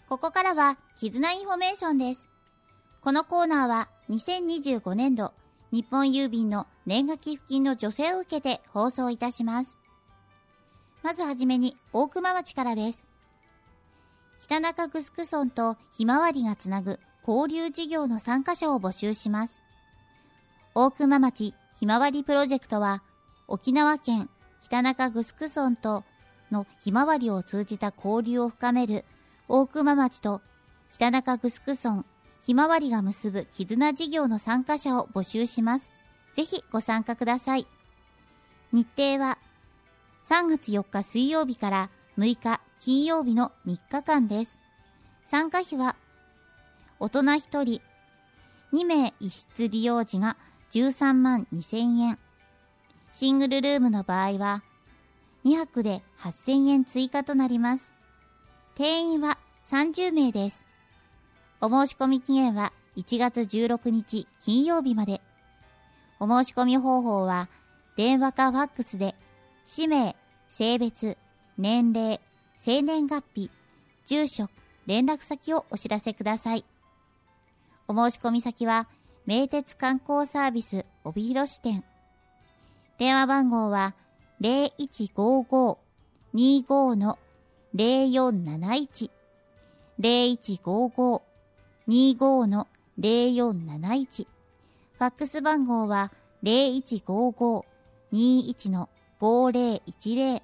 ここからは絆インフォメーションです。このコーナーは2025年度日本郵便の年賀寄付金の助成を受けて放送いたします。まずはじめに大熊町からです。北中城村とひまわりがつなぐ交流事業の参加者を募集します。大熊町ひまわりプロジェクトは沖縄県北中城村とのひまわりを通じた交流を深める大熊町と北中城村ひまわりが結ぶ絆事業の参加者を募集します。ぜひご参加ください。日程は3月4日水曜日から6日金曜日の3日間です。参加費は大人1人2名1室利用時が13万2000円。シングルルームの場合は2泊で8000円追加となります。定員は30名です。お申し込み期限は1月16日金曜日まで。お申し込み方法は電話かファックスで氏名、性別、年齢、生年月日、住所、連絡先をお知らせください。お申し込み先は名鉄観光サービス帯広支店。電話番号は 0155-25-0471 0155-25-0471。ファックス番号は 0155-21-5010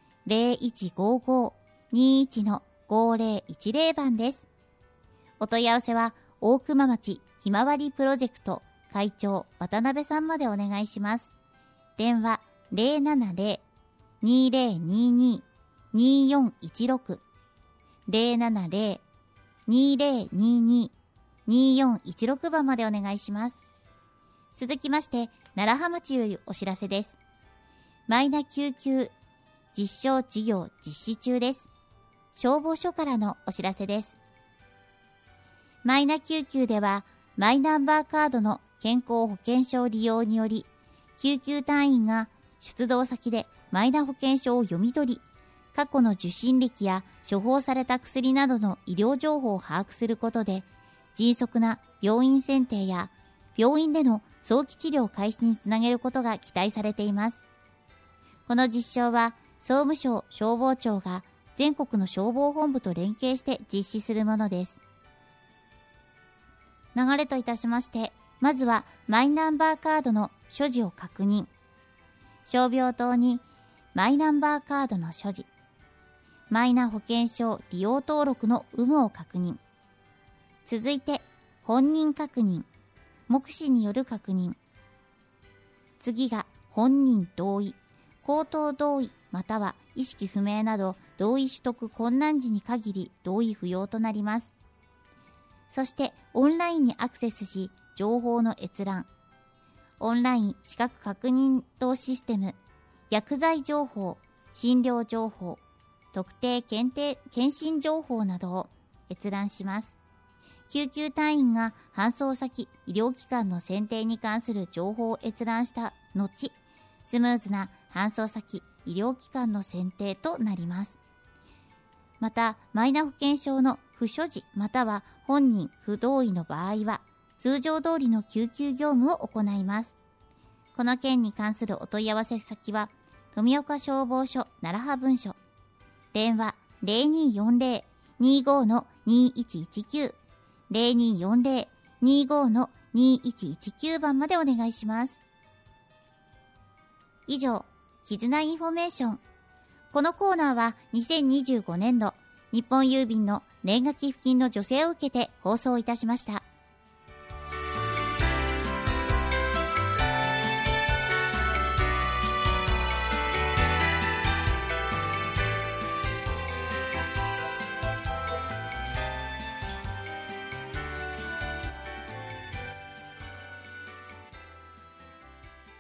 0155-21-5010 番です。お問い合わせは大熊町ひまわりプロジェクト会長渡辺さんまでお願いします。電話 070-2022-2416 070-2022-2416 番までお願いします。続きまして楢葉町よりお知らせです。マイナ救急実証事業実施中です。消防署からのお知らせです。マイナ救急ではマイナンバーカードの健康保険証利用により救急隊員が出動先でマイナ保険証を読み取り、過去の受診歴や処方された薬などの医療情報を把握することで、迅速な病院選定や病院での早期治療開始につなげることが期待されています。この実証は総務省消防庁が全国の消防本部と連携して実施するものです。流れといたしまして、まずはマイナンバーカードの所持を確認。傷病等にマイナンバーカードの所持。マイナ保険証利用登録の有無を確認。続いて本人確認。目視による確認。次が本人同意。口頭同意または意識不明など同意取得困難時に限り同意不要となります。そしてオンラインにアクセスし情報の閲覧。オンライン資格確認等システム、薬剤情報、診療情報、特定検診情報などを閲覧します。救急隊員が搬送先、医療機関の選定に関する情報を閲覧した後、スムーズな搬送先、医療機関の選定となります。また、マイナ保険証の不所持または本人不同意の場合は、通常通りの救急業務を行います。この件に関するお問い合わせ先は、富岡消防署楢葉分署。電話 0240-25-2119 0240-25-2119 番までお願いします。以上、絆インフォメーション。このコーナーは2025年度日本郵便の年賀寄付金の助成を受けて放送いたしました。